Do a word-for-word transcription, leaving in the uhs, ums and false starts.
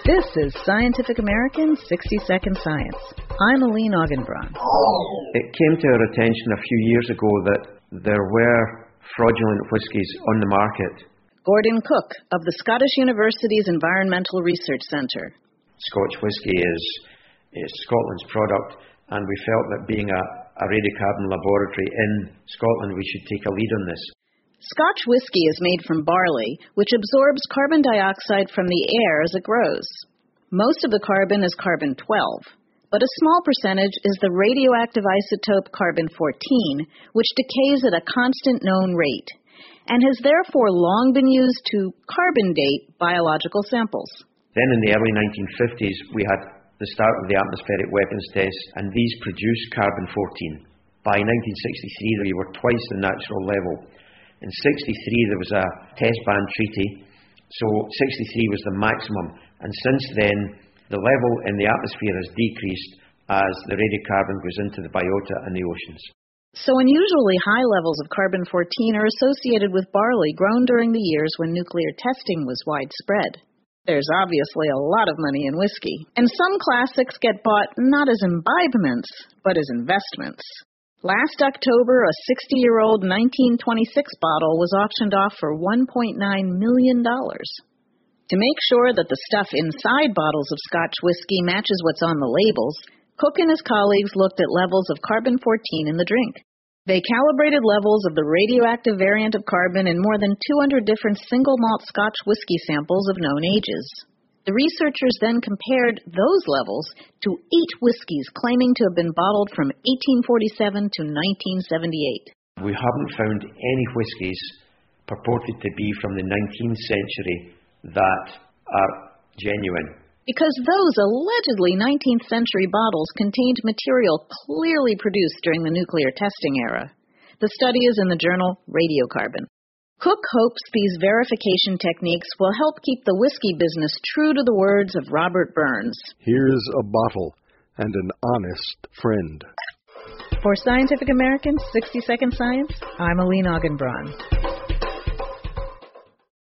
This is Scientific American sixty second Science. I'm Aline Augenbraun. It came to our attention a few years ago that there were fraudulent whiskies on the market. Gordon Cook of the Scottish University's Environmental Research Centre. Scotch whisky is, is Scotland's product, and we felt that being a, a radiocarbon laboratory in Scotland, we should take a lead on this. Scotch whisky is made from barley, which absorbs carbon dioxide from the air as it grows. Most of the carbon is carbon twelve, but a small percentage is the radioactive isotope carbon fourteen, which decays at a constant known rate, and has therefore long been used to carbon date biological samples. Then in the early nineteen fifties, we had the start of the atmospheric weapons tests, and these produced carbon fourteen. By nineteen sixty-three, we were twice the natural level. In sixty-three, there was a test ban treaty, so sixty-three was the maximum, and since then, the level in the atmosphere has decreased as the radiocarbon goes into the biota and the oceans. So unusually high levels of carbon fourteen are associated with barley grown during the years when nuclear testing was widespread. There's obviously a lot of money in whiskey, and some classics get bought not as imbibements, but as investments. Last October, a sixty-year-old nineteen twenty-six bottle was auctioned off for one point nine million dollars. To make sure that the stuff inside bottles of Scotch whiskey matches what's on the labels, Cook and his colleagues looked at levels of carbon fourteen in the drink. They calibrated levels of the radioactive variant of carbon in more than two hundred different single malt Scotch whiskey samples of known ages. The researchers then compared those levels to eight whiskies claiming to have been bottled from eighteen forty-seven to nineteen seventy-eight. We haven't found any whiskies purported to be from the nineteenth century that are genuine. Because those allegedly nineteenth century bottles contained material clearly produced during the nuclear testing era. The study is in the journal Radiocarbon. Cook hopes these verification techniques will help keep the whiskey business true to the words of Robert Burns. Here's a bottle and an honest friend. For Scientific American sixty second Science, I'm Aline Augenbraun.